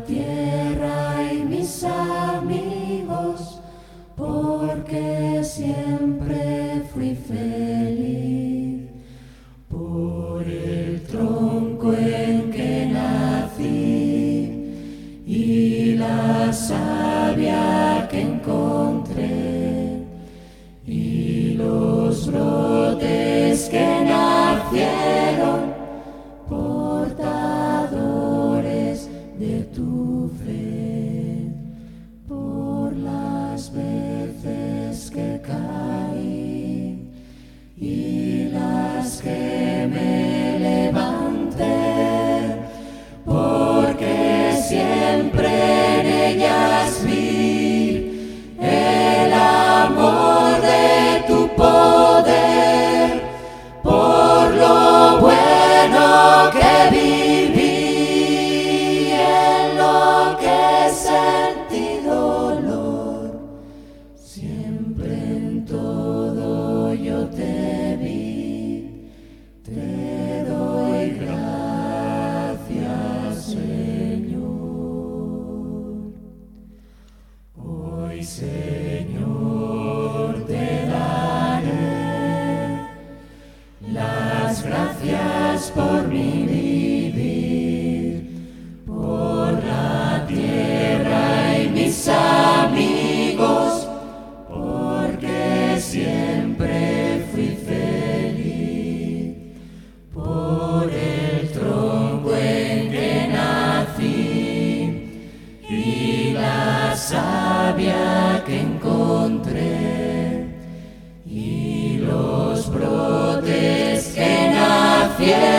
tierra y mis amigos, porque siempre fui feliz. Por el tronco en que nací y la savia que encontré y los brotes que nacieron, portadores de tu fe. Por las veces que caí y las que me levanté, porque siempre en ellas vi el amor de tu poder, por lo bueno que viví, en lo que sentí dolor, siempre en todo yo te vi, te doy gracias, Señor. Hoy, Señor, te daré las gracias por mi vivir, por la tierra y mis amigos, porque siempre fui feliz. Por el tronco en que nací y la savia que encontré y los brotes que nacieron,